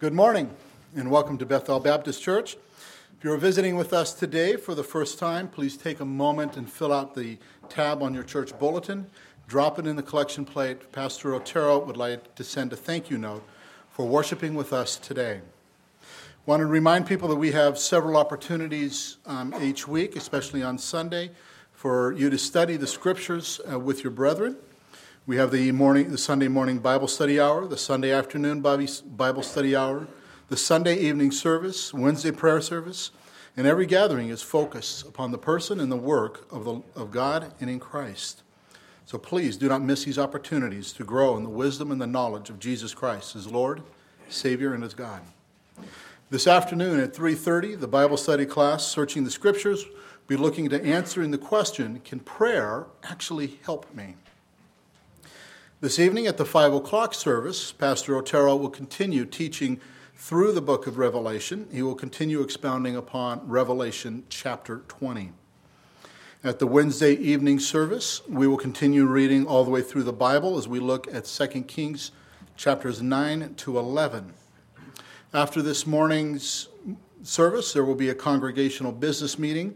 Good morning and welcome to Bethel Baptist Church. If you're visiting with us today for the first time, please take a moment and fill out the tab on your church bulletin. Drop it in the collection plate. Pastor Otero would like to send a thank you note for worshiping with us today. I want to remind people that we have several opportunities each week, especially on Sunday, for you to study the scriptures with your brethren. We have the Sunday morning Bible study hour, the Sunday afternoon Bible study hour, the Sunday evening service, Wednesday prayer service, and every gathering is focused upon the person and the work of God and in Christ. So please do not miss these opportunities to grow in the wisdom and the knowledge of Jesus Christ as Lord, Savior, and as God. This afternoon at 3:30, the Bible study class, Searching the Scriptures, will be looking to answering the question, can prayer actually help me? This evening at the 5 o'clock service, Pastor Otero will continue teaching through the book of Revelation. He will continue expounding upon Revelation chapter 20. At the Wednesday evening service, we will continue reading all the way through the Bible as we look at 2 Kings chapters 9 to 11. After this morning's service, there will be a congregational business meeting.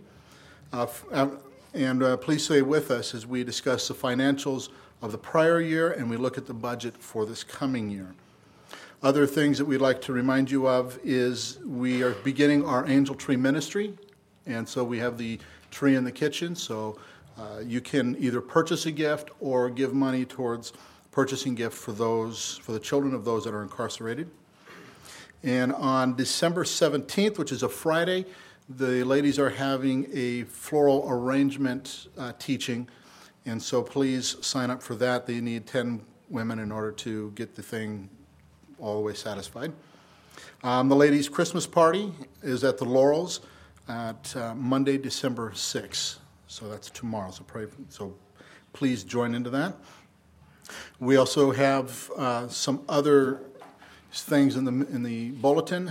Please stay with us as we discuss the financials of the prior year and we look at the budget for this coming year. Other things that we'd like to remind you of is we are beginning our angel tree ministry, and so we have the tree in the kitchen, so you can either purchase a gift or give money towards purchasing gift for the children of those that are incarcerated. And on December 17th, which is a Friday, the ladies are having a floral arrangement teaching, and so please sign up for that. They need 10 women in order to get the thing all the way satisfied. The ladies' Christmas party is at the Laurels at Monday, December 6th. So that's tomorrow. So please join into that. We also have some other things in the bulletin.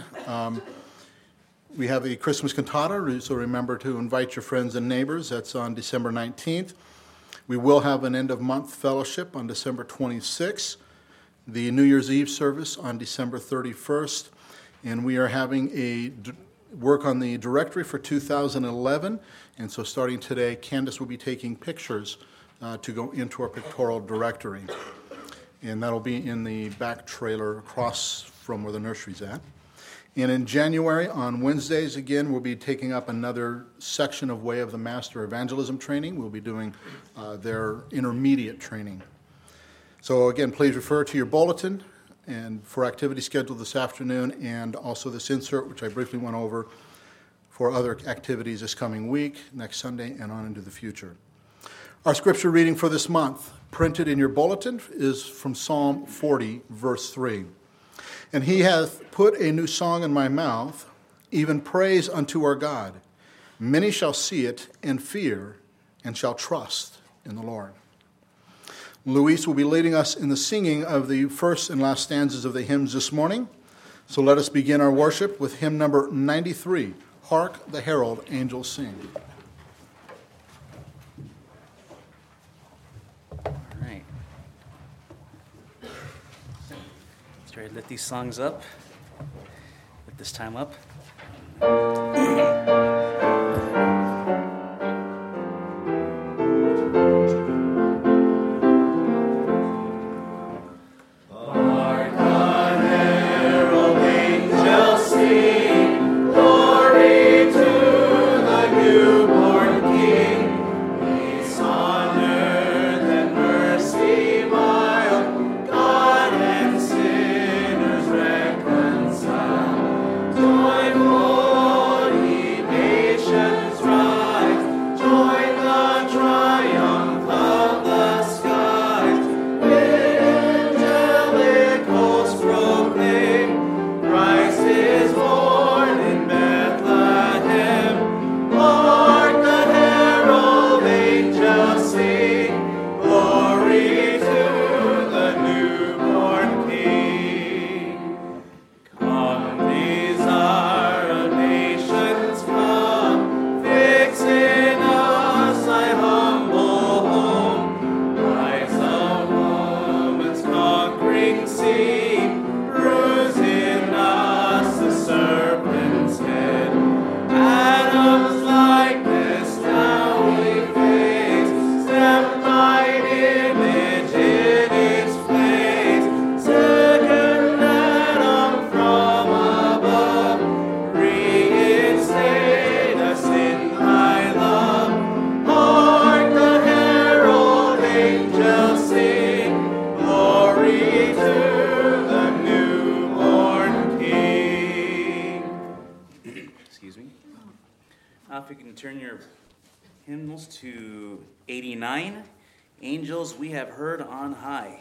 We have a Christmas cantata, so remember to invite your friends and neighbors. That's on December 19th. We will have an end-of-month fellowship on December 26th, the New Year's Eve service on December 31st, and we are having a work on the directory for 2011, and so starting today, Candace will be taking pictures to go into our pictorial directory, and that'll be in the back trailer across from where the nursery's at. And in January, on Wednesdays, again, we'll be taking up another section of Way of the Master evangelism training. We'll be doing their intermediate training. So again, please refer to your bulletin and for activity scheduled this afternoon and also this insert, which I briefly went over, for other activities this coming week, next Sunday, and on into the future. Our scripture reading for this month, printed in your bulletin, is from Psalm 40, verse 3. And he hath put a new song in my mouth, even praise unto our God. Many shall see it and fear, and shall trust in the Lord. Luis will be leading us in the singing of the first and last stanzas of the hymns this morning. So let us begin our worship with hymn number 93, Hark the Herald Angels Sing. Try to lift these songs up, lift this time up. Joyful If you can turn your hymnals to 89, Angels We Have Heard on High.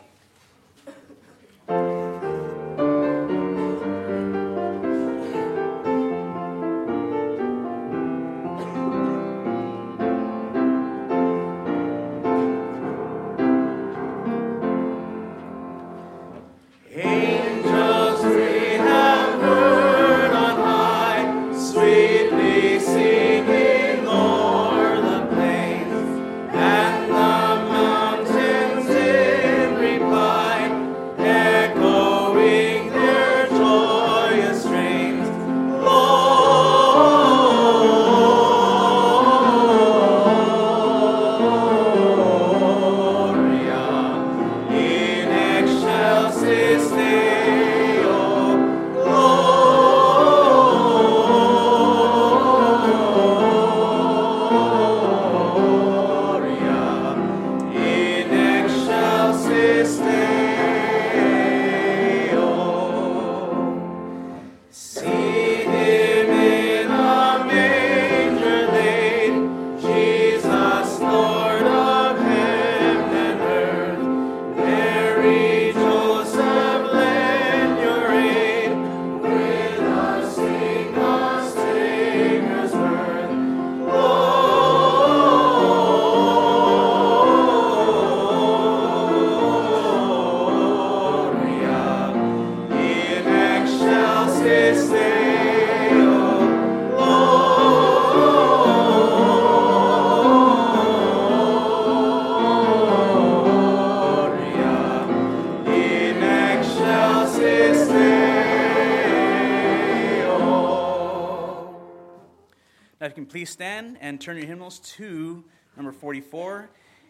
Now, if you can please stand and turn your hymnals to number 44.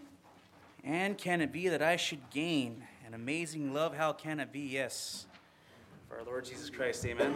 And can it be that I should gain an amazing love? How can it be? Yes. For our Lord Jesus Christ, amen.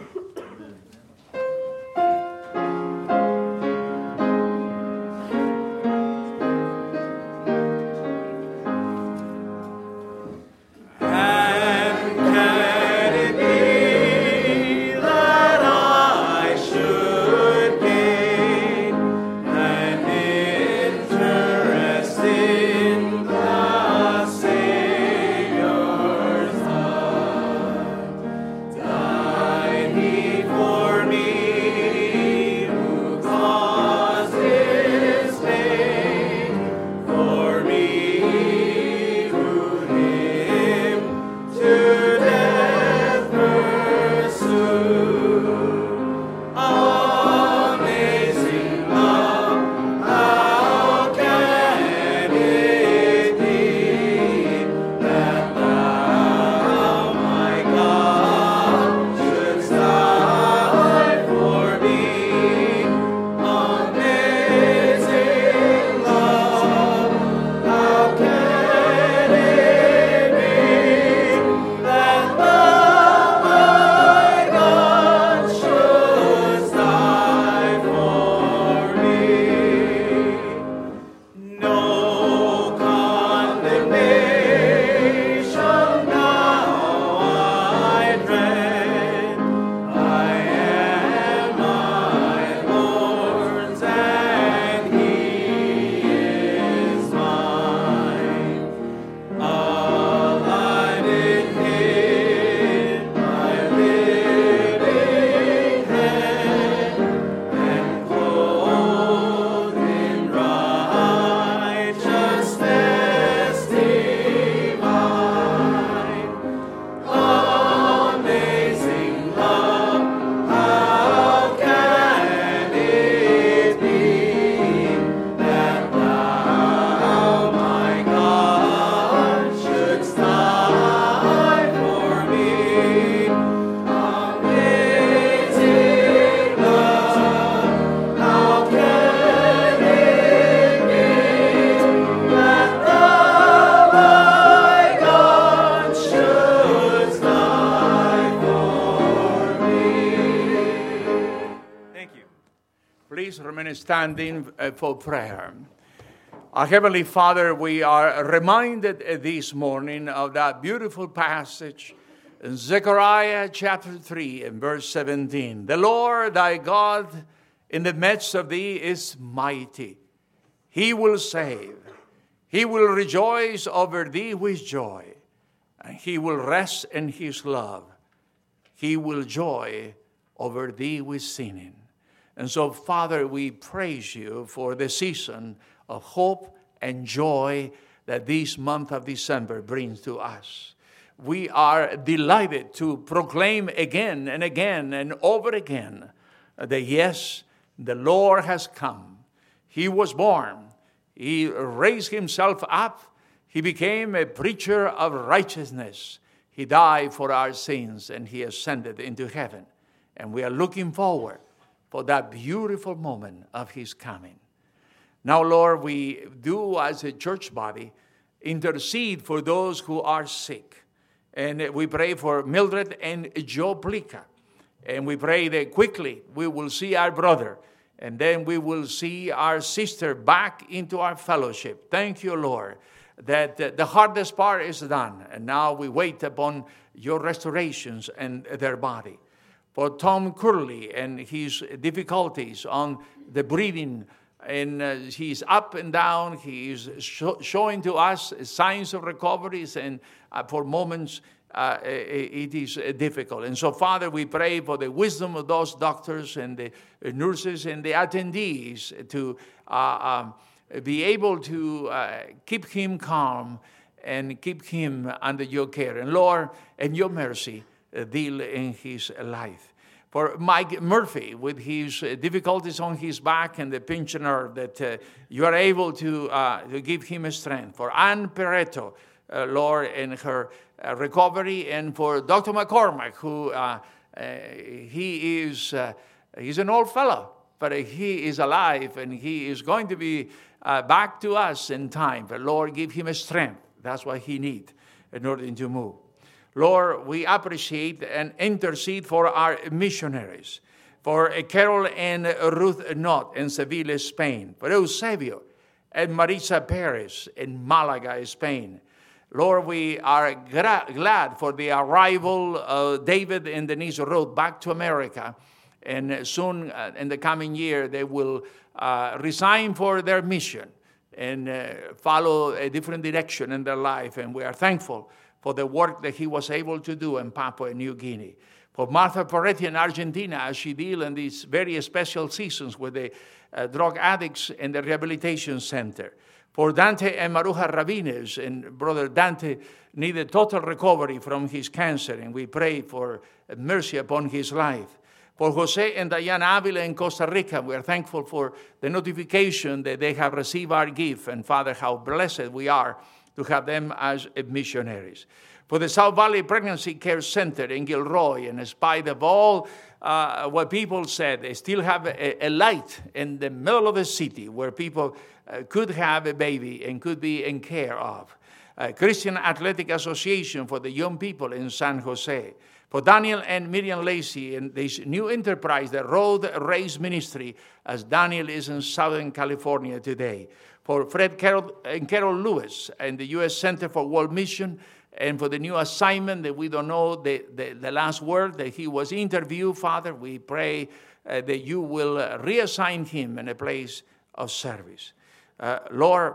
Please remain standing for prayer. Our Heavenly Father, we are reminded this morning of that beautiful passage in Zechariah chapter 3 and verse 17. The Lord thy God in the midst of thee is mighty. He will save. He will rejoice over thee with joy. And he will rest in his love. He will joy over thee with singing. And so, Father, we praise you for the season of hope and joy that this month of December brings to us. We are delighted to proclaim again and again and over again that yes, the Lord has come. He was born. He raised himself up. He became a preacher of righteousness. He died for our sins and he ascended into heaven. And we are looking forward for that beautiful moment of his coming. Now, Lord, we do as a church body intercede for those who are sick. And we pray for Mildred and Joe Plica. And we pray that quickly we will see our brother. And then we will see our sister back into our fellowship. Thank you, Lord, that the hardest part is done. And now we wait upon your restorations and their body. For Tom Curley and his difficulties on the breathing, and he's up and down. He is showing to us signs of recoveries, and for moments it is difficult. And so, Father, we pray for the wisdom of those doctors and the nurses and the attendees to be able to keep him calm and keep him under your care. And Lord, in your mercy, deal in his life. For Mike Murphy, with his difficulties on his back and the pinched nerve, that you are able to give him a strength. For Ann Peretto, Lord, in her recovery. And for Dr. McCormack, who he's an old fellow, but he is alive and he is going to be back to us in time. But Lord, give him a strength. That's what he needs in order to move. Lord, we appreciate and intercede for our missionaries, for Carol and Ruth Knott in Seville, Spain, for Eusebio and Marisa Perez in Malaga, Spain. Lord, we are glad for the arrival of David and Denise Road back to America. And soon in the coming year, they will resign for their mission and follow a different direction in their life. And we are thankful for the work that he was able to do in Papua New Guinea. For Martha Poretti in Argentina, as she deals in these very special seasons with the drug addicts in the rehabilitation center. For Dante and Maruja Rabines, and Brother Dante needed total recovery from his cancer, and we pray for mercy upon his life. For Jose and Diana Avila in Costa Rica, we are thankful for the notification that they have received our gift, and Father, how blessed we are to have them as missionaries. For the South Valley Pregnancy Care Center in Gilroy, and in spite of all what people said, they still have a light in the middle of the city where people could have a baby and could be in care of. Christian Athletic Association for the young people in San Jose. For Daniel and Miriam Lacey and this new enterprise, the Road Race Ministry, as Daniel is in Southern California today. For Fred Carroll and Carol Lewis and the U.S. Center for World Mission, and for the new assignment that we don't know the last word, that he was interviewed, Father, we pray that you will reassign him in a place of service. Lord,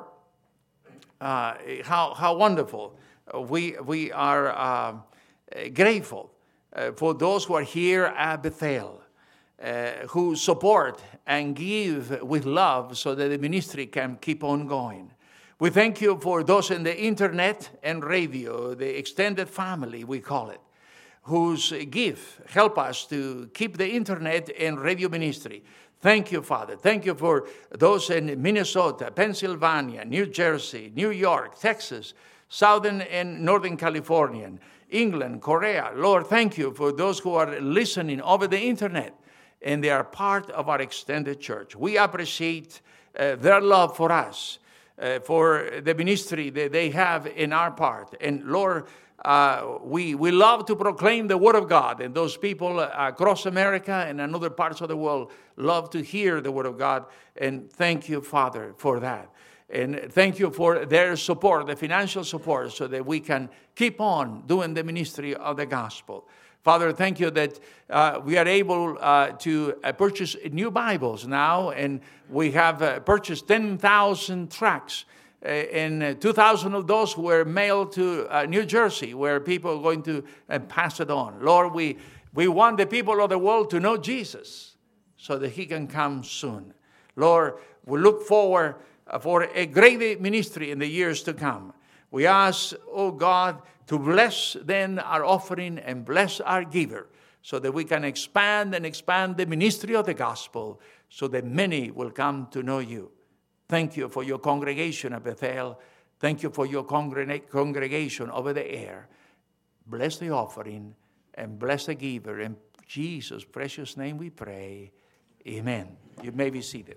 how wonderful. We are grateful for those who are here at Bethel, who support and give with love so that the ministry can keep on going. We thank you for those in the internet and radio, the extended family, we call it, whose gift help us to keep the internet and radio ministry. Thank you, Father. Thank you for those in Minnesota, Pennsylvania, New Jersey, New York, Texas, Southern and Northern California, England, Korea. Lord, thank you for those who are listening over the internet, and they are part of our extended church. We appreciate their love for us, for the ministry that they have in our part. And Lord, we love to proclaim the Word of God, and those people across America and in other parts of the world love to hear the Word of God. And thank you, Father, for that. And thank you for their support, the financial support, so that we can keep on doing the ministry of the gospel. Father, thank you that we are able to purchase new Bibles now, and we have purchased 10,000 tracts. And 2,000 of those were mailed to New Jersey, where people are going to pass it on. Lord, we want the people of the world to know Jesus so that he can come soon. Lord, we look forward for a great ministry in the years to come. We ask, oh God, to bless then our offering and bless our giver so that we can expand the ministry of the gospel so that many will come to know you. Thank you for your congregation at Bethel. Thank you for your congregation over the air. Bless the offering and bless the giver. In Jesus' precious name we pray. Amen. You may be seated.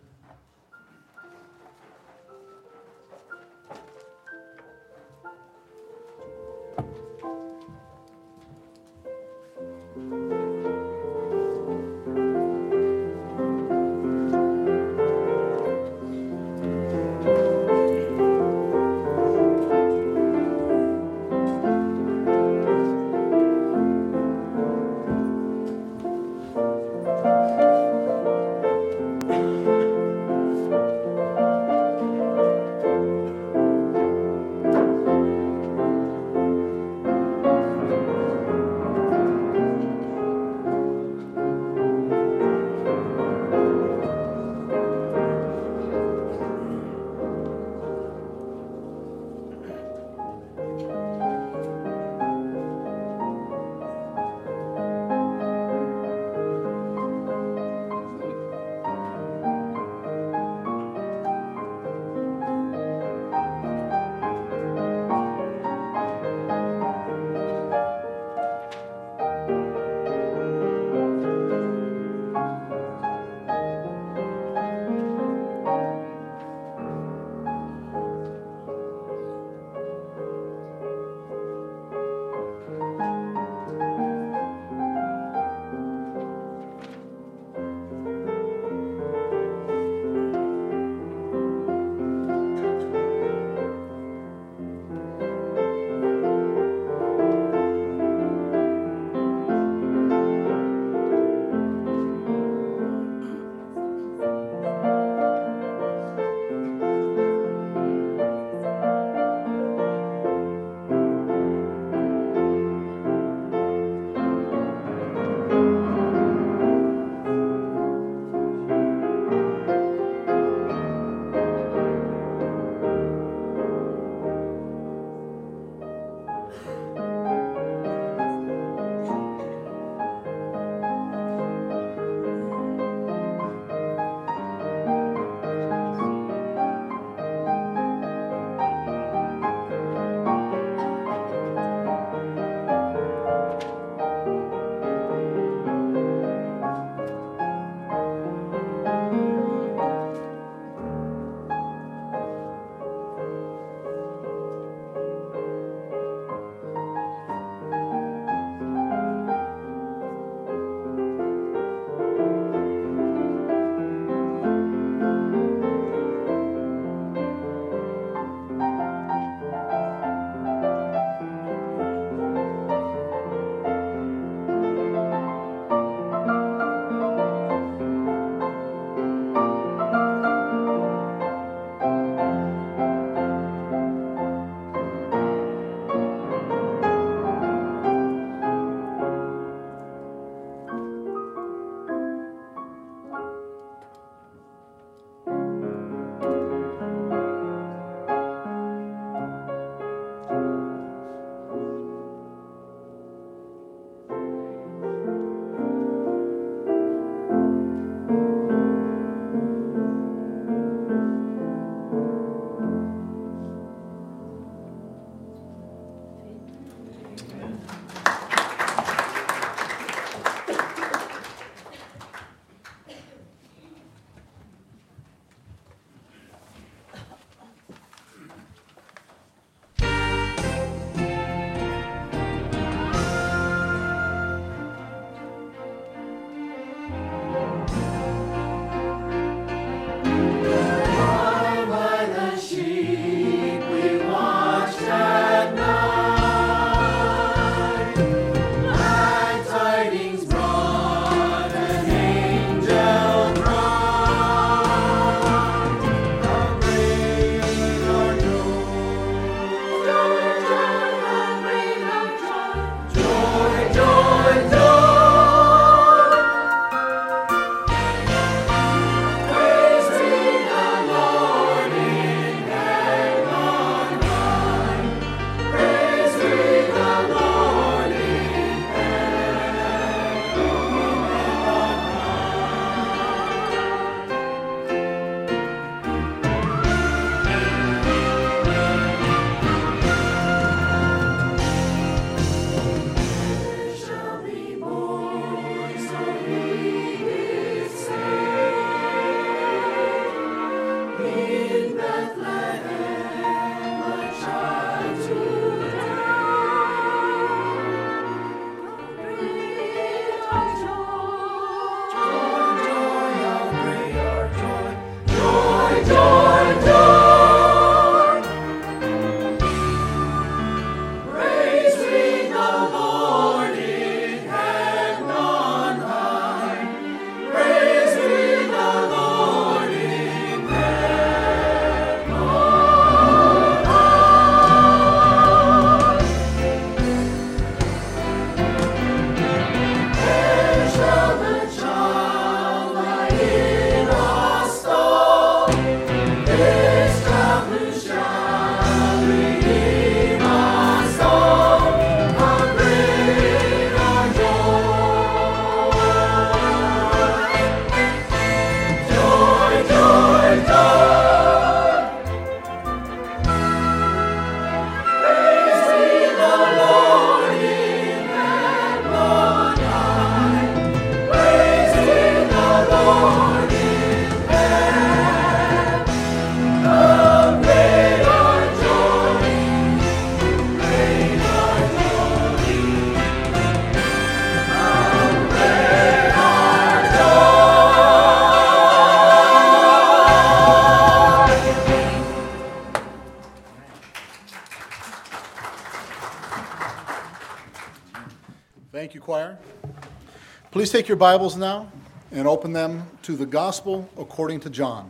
Thank you, choir. Please take your Bibles now and open them to the Gospel according to John.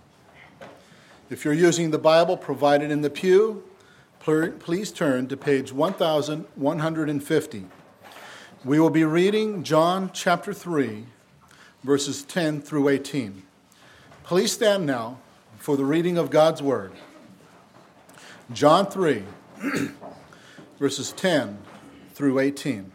If you're using the Bible provided in the pew, please turn to page 1150. We will be reading John chapter 3, verses 10 through 18. Please stand now for the reading of God's Word. John 3, verses 10 through 18.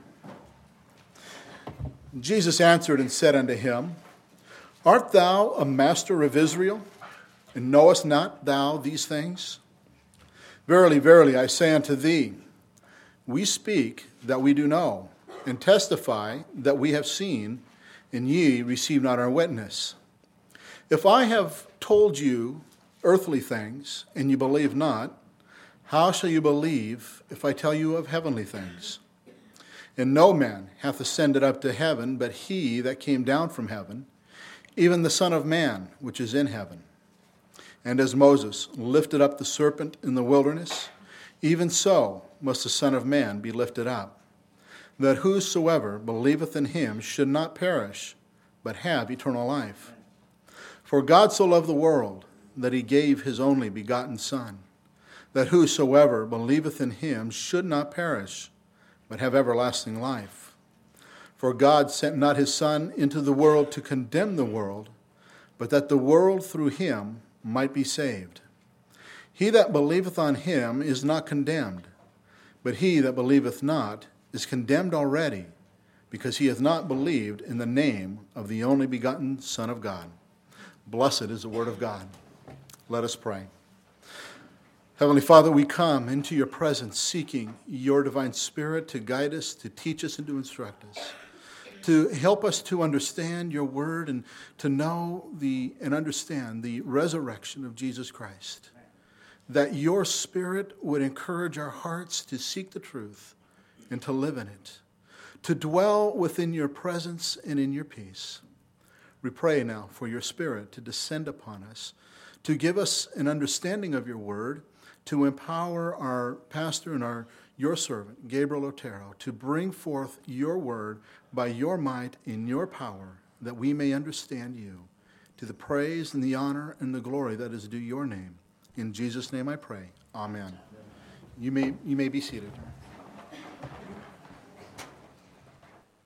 Jesus answered and said unto him, Art thou a master of Israel, and knowest not thou these things? Verily, verily, I say unto thee, we speak that we do know, and testify that we have seen, and ye receive not our witness. If I have told you earthly things, and you believe not, how shall you believe if I tell you of heavenly things? And no man hath ascended up to heaven, but he that came down from heaven, even the Son of Man, which is in heaven. And as Moses lifted up the serpent in the wilderness, even so must the Son of Man be lifted up, that whosoever believeth in him should not perish, but have eternal life. For God so loved the world, that he gave his only begotten Son, that whosoever believeth in him should not perish, but have everlasting life. For God sent not his Son into the world to condemn the world, but that the world through him might be saved. He that believeth on him is not condemned, but he that believeth not is condemned already, because he hath not believed in the name of the only begotten Son of God. Blessed is the word of God. Let us pray. Heavenly Father, we come into your presence seeking your divine Spirit to guide us, to teach us, and to instruct us, to help us to understand your word and to know and understand the resurrection of Jesus Christ, that your Spirit would encourage our hearts to seek the truth and to live in it, to dwell within your presence and in your peace. We pray now for your Spirit to descend upon us, to give us an understanding of your word, to empower our pastor and your servant, Gabriel Otero, to bring forth your word by your might in your power, that we may understand you, to the praise and the honor and the glory that is due your name. In Jesus' name I pray. Amen. You may be seated.